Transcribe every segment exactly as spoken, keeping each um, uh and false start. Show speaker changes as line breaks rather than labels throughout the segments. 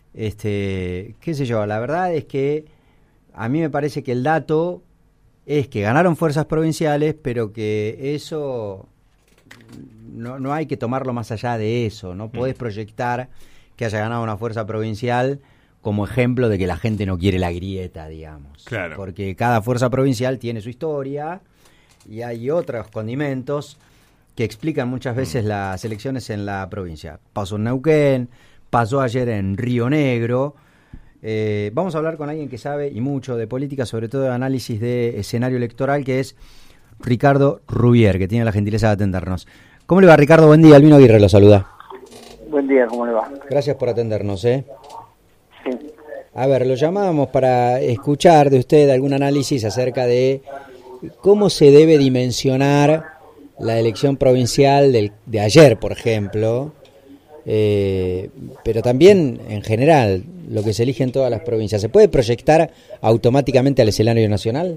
Este, qué sé yo, la verdad es que a mí me parece que el dato es que ganaron fuerzas provinciales, pero que eso no, no hay que tomarlo más allá de eso. No podés proyectar que haya ganado una fuerza provincial como ejemplo de que la gente no quiere la grieta, digamos.
Claro.
Porque cada fuerza provincial tiene su historia y hay otros condimentos que explican muchas veces mm. las elecciones en la provincia. Pasó en Neuquén, pasó ayer en Río Negro. Eh, vamos a hablar con alguien que sabe y mucho de política, sobre todo de análisis de escenario electoral, que es Ricardo Rubier, que tiene la gentileza de atendernos. ¿Cómo le va, Ricardo? Buen día, Albino Aguirre lo saluda.
Buen día, ¿cómo le va?
Gracias por atendernos, ¿eh?
Sí.
A ver, lo llamábamos para escuchar de usted algún análisis acerca de cómo se debe dimensionar la elección provincial del, de ayer, por ejemplo, eh, pero también en general lo que se elige en todas las provincias. ¿Se puede proyectar automáticamente al escenario nacional?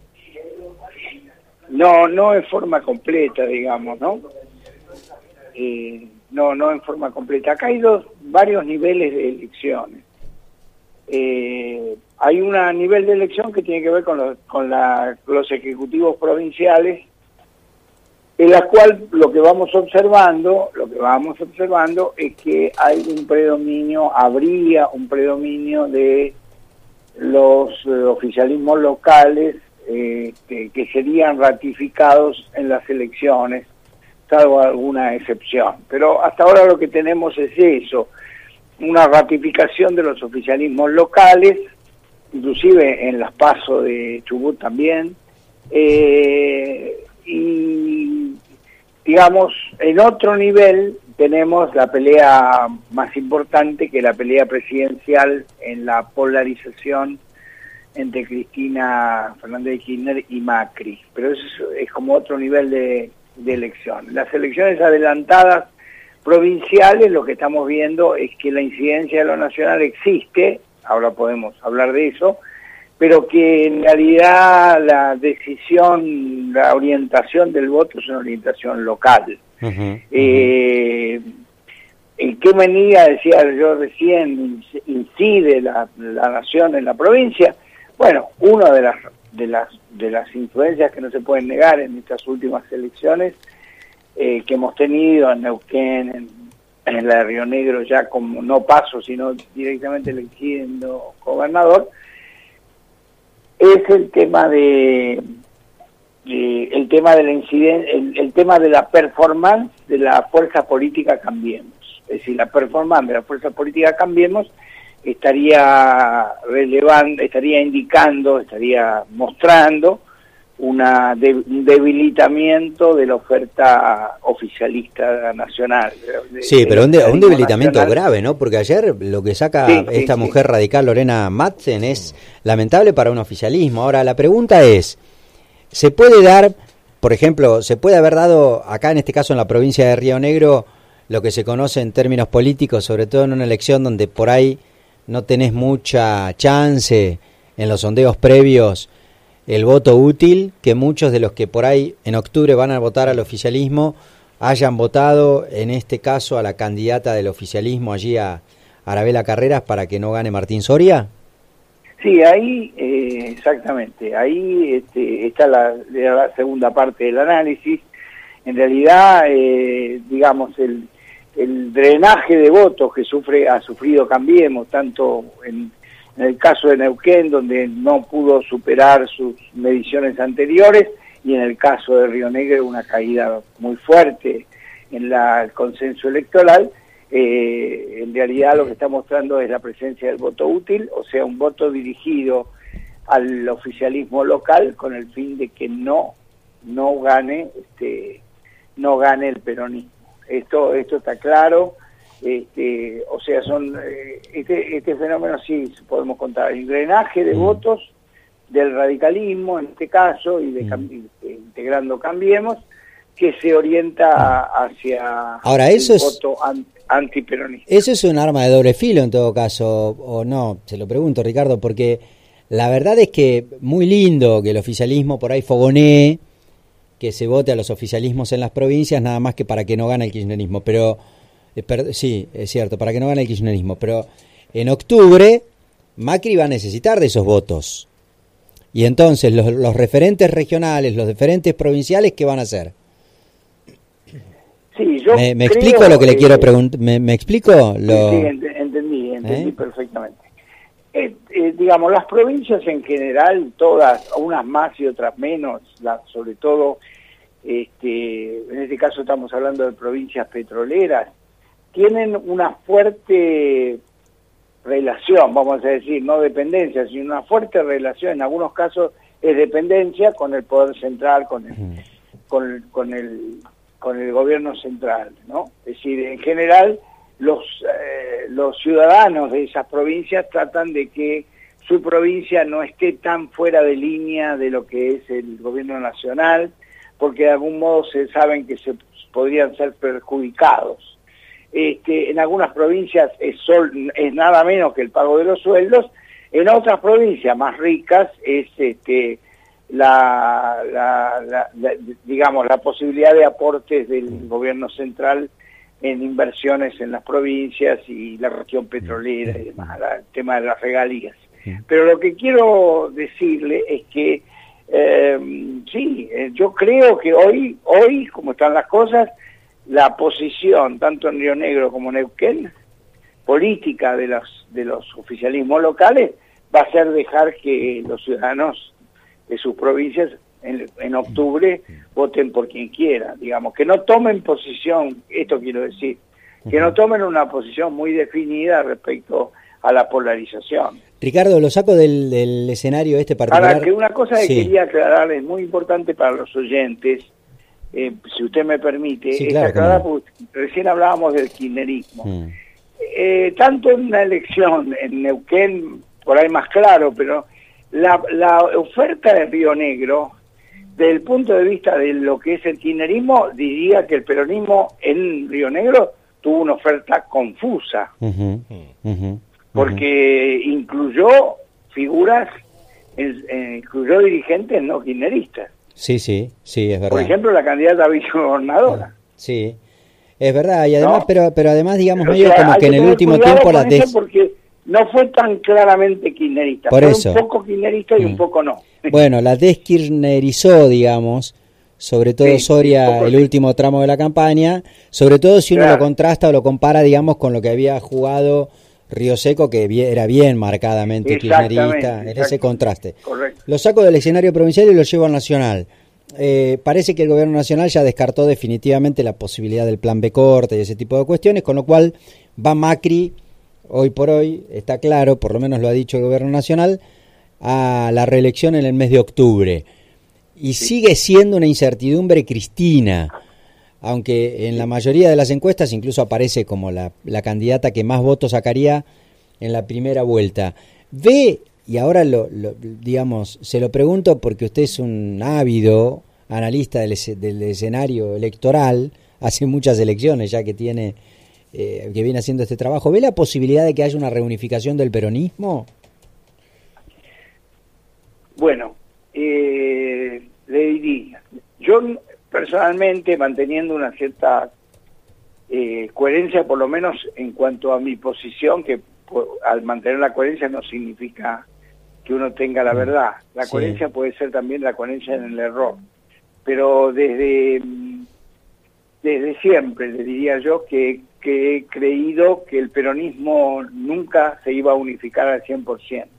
No, no en forma completa, digamos, ¿no? Eh, no, no en forma completa. Acá hay dos, varios niveles de elecciones. Eh, hay un nivel de elección que tiene que ver con, los, con la, los ejecutivos provinciales, en la cual lo que vamos observando, lo que vamos observando es que hay un predominio, habría un predominio de los eh, oficialismos locales eh, que, que serían ratificados en las elecciones, salvo alguna excepción. Pero hasta ahora lo que tenemos es eso, una ratificación de los oficialismos locales, inclusive en las PASO de Chubut también, eh, y digamos, en otro nivel tenemos la pelea más importante, que la pelea presidencial en la polarización entre Cristina Fernández de Kirchner y Macri, pero eso es, es como otro nivel de, de elección. Las elecciones adelantadas provinciales, lo que estamos viendo es que la incidencia de lo nacional existe, ahora podemos hablar de eso, pero que en realidad la decisión, la orientación del voto es una orientación local. Uh-huh, uh-huh. Eh, ¿En qué medida, decía yo recién, incide la, la nación en la provincia? Bueno, una de las, de las, de las influencias que no se pueden negar en estas últimas elecciones eh, que hemos tenido en Neuquén, en, en la de Río Negro, ya como no paso, sino directamente eligiendo gobernador, es el tema de, de el tema de la incidencia, el, el tema de la performance de la fuerza política Cambiemos. Es decir, la performance de la fuerza política Cambiemos estaría relevando, estaría indicando, estaría mostrando una de, un debilitamiento de la oferta oficialista nacional. De,
sí,
de
pero un, de, un debilitamiento
nacional.
grave, ¿no? Porque ayer lo que saca
sí,
esta
sí,
mujer
sí.
radical, Lorena Madsen, es lamentable para un oficialismo. Ahora, la pregunta es, ¿se puede dar, por ejemplo, se puede haber dado acá, en este caso en la provincia de Río Negro, lo que se conoce en términos políticos, sobre todo en una elección donde por ahí no tenés mucha chance en los sondeos previos, el voto útil, que muchos de los que por ahí en octubre van a votar al oficialismo hayan votado, en este caso, a la candidata del oficialismo allí a Arabela Carreras para que no gane Martín Soria?
Sí, ahí, eh, exactamente, ahí este, está la, la segunda parte del análisis. En realidad, eh, digamos, el, el drenaje de votos que sufre ha sufrido Cambiemos, tanto en En el caso de Neuquén, donde no pudo superar sus mediciones anteriores, y en el caso de Río Negro, una caída muy fuerte en la, el consenso electoral, eh, en realidad lo que está mostrando es la presencia del voto útil, o sea, un voto dirigido al oficialismo local con el fin de que no, no gane, este, no gane el peronismo. Esto, esto está claro. Este, o sea, son eh, este, este fenómeno sí podemos contar el drenaje de mm. votos del radicalismo en este caso y de, mm. de integrando Cambiemos, que se orienta hacia
Ahora, eso
el
es,
voto an, antiperonista.
Eso es un arma de doble filo en todo caso, o no, se lo pregunto, Ricardo, porque la verdad es que muy lindo que el oficialismo por ahí fogonee, que se vote a los oficialismos en las provincias, nada más que para que no gane el kirchnerismo, pero... Sí, es cierto, para que no gane el kirchnerismo, pero en octubre Macri va a necesitar de esos votos. Y entonces los, los referentes regionales, los referentes provinciales, ¿qué van a hacer?
Sí, yo
¿Me, me
creo,
explico lo que
eh,
le quiero preguntar? ¿Me, me explico? Lo...
Sí, ent entendí, entendí
¿Eh?
perfectamente. Eh, eh, digamos, las provincias en general, todas, unas más y otras menos, las, sobre todo, este, en este caso estamos hablando de provincias petroleras, tienen una fuerte relación, vamos a decir, no dependencia, sino una fuerte relación, en algunos casos es dependencia con el poder central, con el, mm. con, con el con el gobierno central, ¿no? Es decir, en general los eh, los ciudadanos de esas provincias tratan de que su provincia no esté tan fuera de línea de lo que es el gobierno nacional, porque de algún modo se saben que se podrían ser perjudicados. Este, en algunas provincias es, sol, es nada menos que el pago de los sueldos, en otras provincias más ricas es este La, la, la, la, digamos, la posibilidad de aportes del gobierno central en inversiones en las provincias y la región petrolera y demás, la, el tema de las regalías. Pero lo que quiero decirle es que eh, sí, yo creo que hoy, hoy, como están las cosas, la posición, tanto en Río Negro como en Neuquén, política de los, de los oficialismos locales, va a ser dejar que los ciudadanos de sus provincias en, en octubre voten por quien quiera, digamos, que no tomen posición, esto quiero decir, que no tomen una posición muy definida respecto a la polarización.
Ricardo, lo saco del, del escenario este particular.
Ahora, que una cosa que
sí.
quería aclarar, es muy importante para los oyentes, eh, si usted me permite,
sí,
es
claro,
aclarar,
claro.
porque recién hablábamos del kirchnerismo.
Mm.
Eh, tanto en una elección en Neuquén, por ahí más claro, pero La, la oferta de Río Negro, desde el punto de vista de lo que es el kirchnerismo, diría que el peronismo en Río Negro tuvo una oferta confusa, uh-huh, uh-huh, porque uh-huh. incluyó figuras, eh, incluyó dirigentes no kirchneristas.
Sí, sí, sí, es verdad.
Por ejemplo, la candidata a vicegobernadora.
Sí, es verdad, y además, ¿no? pero pero además, digamos,
o
medio
sea,
como que en el último tiempo la des...
porque no fue tan claramente kirchnerista,
Por
fue
eso.
un poco kirchnerista y mm. un poco no.
Bueno, la deskirchnerizó, digamos, sobre todo sí, Soria, el sí. último tramo de la campaña, sobre todo si uno claro. lo contrasta o lo compara, digamos, con lo que había jugado Río Seco, que era bien marcadamente kirchnerista, en ese contraste.
Correcto.
Lo saco del escenario provincial y lo llevo al nacional. Eh, parece que el gobierno nacional ya descartó definitivamente la posibilidad del plan B corte y ese tipo de cuestiones, con lo cual va Macri... Hoy por hoy, está claro, por lo menos lo ha dicho el gobierno nacional, a la reelección en el mes de octubre. Y sí. sigue siendo una incertidumbre Cristina, aunque en la mayoría de las encuestas incluso aparece como la, la candidata que más votos sacaría en la primera vuelta. ¿Ve, y ahora lo, lo digamos, se lo pregunto porque usted es un ávido analista del, del escenario electoral, hace muchas elecciones ya que tiene... Eh, que viene haciendo este trabajo, ¿ve la posibilidad de que haya una reunificación del peronismo?
Bueno, eh, le diría, yo personalmente manteniendo una cierta eh, coherencia, por lo menos en cuanto a mi posición, que por, al mantener la coherencia no significa que uno tenga la verdad, la sí. coherencia puede ser también la coherencia en el error, pero desde, desde siempre le diría yo que que he creído que el peronismo nunca se iba a unificar al cien por ciento.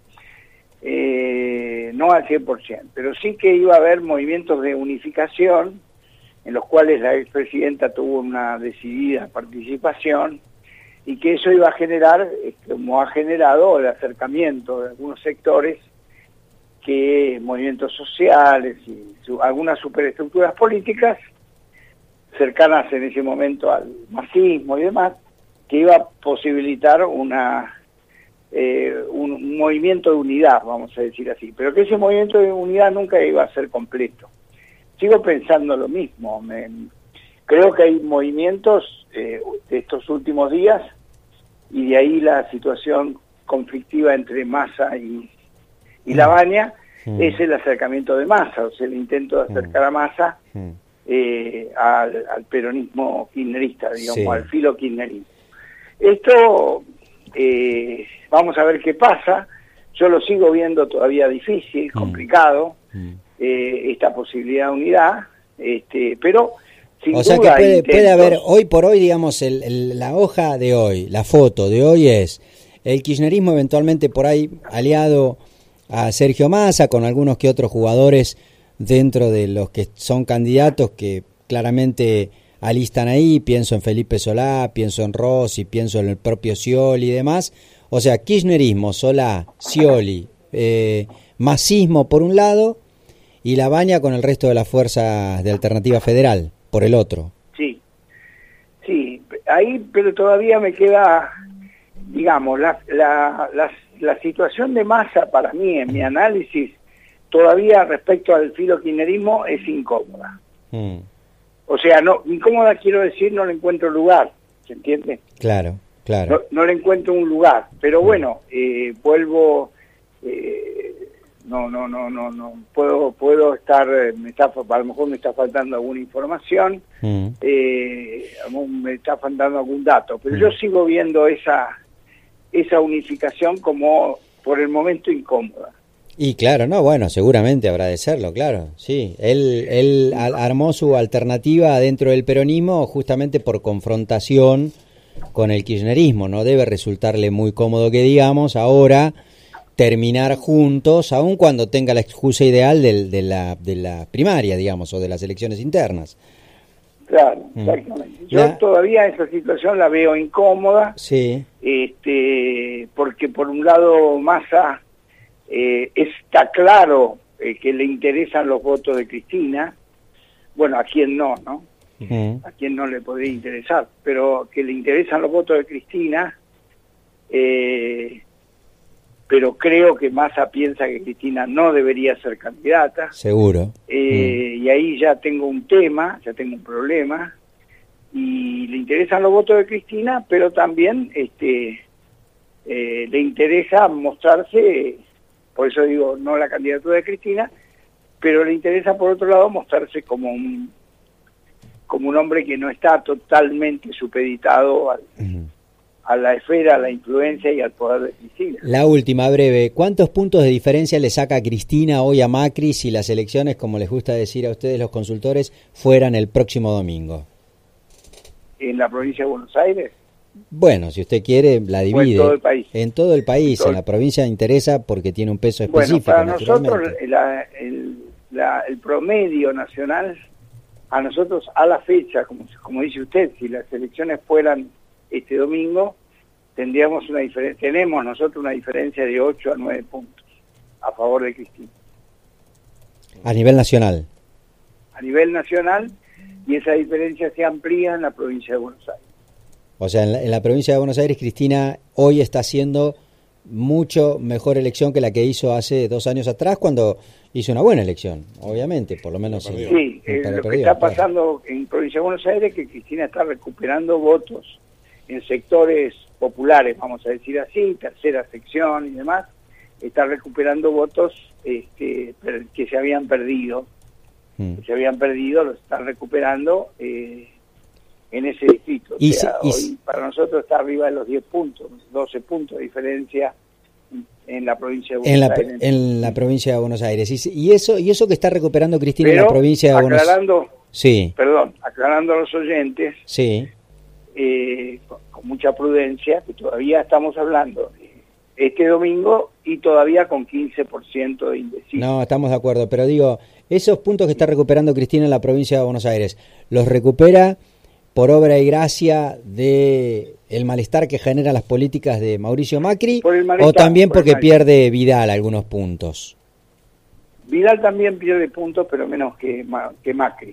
Eh, no al cien por ciento, pero sí que iba a haber movimientos de unificación en los cuales la expresidenta tuvo una decidida participación y que eso iba a generar, como ha generado, el acercamiento de algunos sectores, que movimientos sociales y su, algunas superestructuras políticas cercanas en ese momento al marxismo y demás, que iba a posibilitar una eh, un, un movimiento de unidad, vamos a decir así, pero que ese movimiento de unidad nunca iba a ser completo. Sigo pensando lo mismo, me, creo que hay movimientos eh, de estos últimos días, y de ahí la situación conflictiva entre Massa y, y Lavagna, mm. es el acercamiento de Massa, o sea, el intento de acercar a Massa mm. Eh, al, al peronismo kirchnerista, digamos, sí. al filo kirchnerismo. Esto eh, vamos a ver qué pasa. Yo lo sigo viendo todavía difícil, complicado, mm. eh, esta posibilidad de unidad, este, pero sin
o sea
duda
que puede,
intentos,
puede haber, hoy por hoy, digamos, el, el, la hoja de hoy, la foto de hoy es el kirchnerismo eventualmente por ahí aliado a Sergio Massa, con algunos que otros jugadores dentro de los que son candidatos que claramente alistan ahí, pienso en Felipe Solá, pienso en Rossi, pienso en el propio Scioli y demás. O sea, kirchnerismo, Solá, Scioli, eh, masismo por un lado y la baña con el resto de las fuerzas de Alternativa Federal por el otro.
Sí, sí, ahí pero todavía me queda, digamos, la, la, la, la situación de Massa para mí, en mi análisis, todavía respecto al filo kirchnerismo es incómoda. Mm. O sea, no incómoda quiero decir, no le encuentro lugar, ¿se entiende?
Claro, claro.
No, no le encuentro un lugar, pero bueno, eh, vuelvo, eh, no, no, no, no, no, puedo, puedo estar, me está, a lo mejor me está faltando alguna información, mm. eh, me está faltando algún dato, pero mm. yo sigo viendo esa, esa unificación como por el momento incómoda.
Y claro, no, bueno, seguramente habrá de serlo, claro, sí. Él, él armó su alternativa dentro del peronismo justamente por confrontación con el kirchnerismo. No debe resultarle muy cómodo que digamos ahora terminar juntos, aun cuando tenga la excusa ideal del, de, la, de la primaria, digamos, o de las elecciones internas.
Claro, exactamente. Yo la... todavía esa situación la veo incómoda,
sí.
este, porque por un lado Massa... Eh, está claro eh, que le interesan los votos de Cristina, bueno, a quién no, ¿no? Uh-huh. A quién no le podría interesar, pero que le interesan los votos de Cristina, eh, pero creo que Massa piensa que Cristina no debería ser candidata.
Seguro.
Eh, uh-huh. Y ahí ya tengo un tema, ya tengo un problema, y le interesan los votos de Cristina, pero también este, eh, le interesa mostrarse... Por eso digo, no la candidatura de Cristina, pero le interesa, por otro lado, mostrarse como un como un hombre que no está totalmente supeditado al, uh-huh. a la esfera, a la influencia y al poder de Cristina.
La última, breve. ¿Cuántos puntos de diferencia le saca a Cristina hoy a Macri si las elecciones, como les gusta decir a ustedes los consultores, fueran el próximo domingo?
¿En la provincia de Buenos Aires?
Bueno, si usted quiere, la divide.
En todo el país.
En todo el país, en, todo... en la provincia interesa porque tiene un peso específico.
Bueno, para nosotros la, el, la, el promedio nacional, a nosotros a la fecha, como, como dice usted, si las elecciones fueran este domingo, tendríamos una diferencia, tenemos nosotros una diferencia de ocho a nueve puntos a favor de Cristina.
A nivel nacional.
A nivel nacional, y esa diferencia se amplía en la provincia de Buenos Aires.
O sea, en la, en la provincia de Buenos Aires, Cristina hoy está haciendo mucho mejor elección que la que hizo hace dos años atrás, cuando hizo una buena elección, obviamente, por lo menos.
Sí, en, eh, lo perdido, que está pasando claro. en provincia de Buenos Aires es que Cristina está recuperando votos en sectores populares, vamos a decir así, tercera sección y demás, está recuperando votos este, que se habían perdido, hmm. que se habían perdido, los está recuperando. Eh, en ese distrito. O sea, y, y, hoy para nosotros está arriba de los diez puntos, doce puntos de diferencia en la provincia de Buenos
en la,
Aires.
En la provincia de Buenos Aires. Y, y eso y eso que está recuperando Cristina
Pero,
en la provincia de Buenos Aires.
Sí. Perdón, aclarando a los oyentes,
sí.
eh, con, con mucha prudencia, que todavía estamos hablando este domingo y todavía con quince por ciento de indecisos.
No, estamos de acuerdo, pero digo, esos puntos que está recuperando Cristina en la provincia de Buenos Aires, ¿los recupera por obra y gracia de el malestar que generan las políticas de Mauricio Macri, o también por porque pierde Vidal algunos puntos?
Vidal también pierde puntos, pero menos que, que Macri.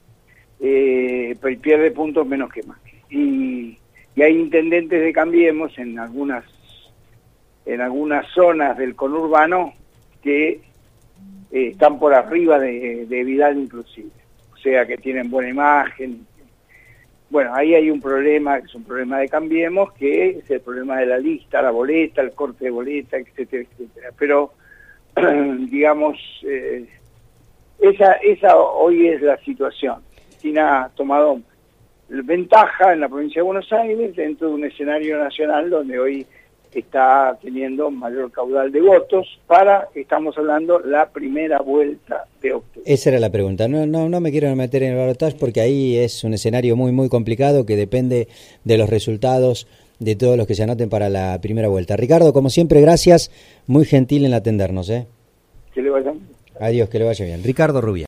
Eh, pierde puntos menos que Macri. Y, y hay intendentes de Cambiemos en algunas en algunas zonas del conurbano que eh, están por arriba de, de Vidal inclusive. O sea, que tienen buena imagen. Bueno, ahí hay un problema, que es un problema de Cambiemos, que es el problema de la lista, la boleta, el corte de boleta, etcétera, etcétera. Pero, digamos, eh, esa esa hoy es la situación. Cristina ha tomado ventaja en la provincia de Buenos Aires dentro de un escenario nacional donde hoy está teniendo mayor caudal de votos para, estamos hablando, la primera vuelta de octubre.
Esa era la pregunta. No, no, no me quiero meter en el balotaje porque ahí es un escenario muy, muy complicado que depende de los resultados de todos los que se anoten para la primera vuelta. Ricardo, como siempre, gracias. Muy gentil en atendernos, ¿eh?
Que le vaya bien.
Adiós, que le vaya bien. Ricardo Rubiá.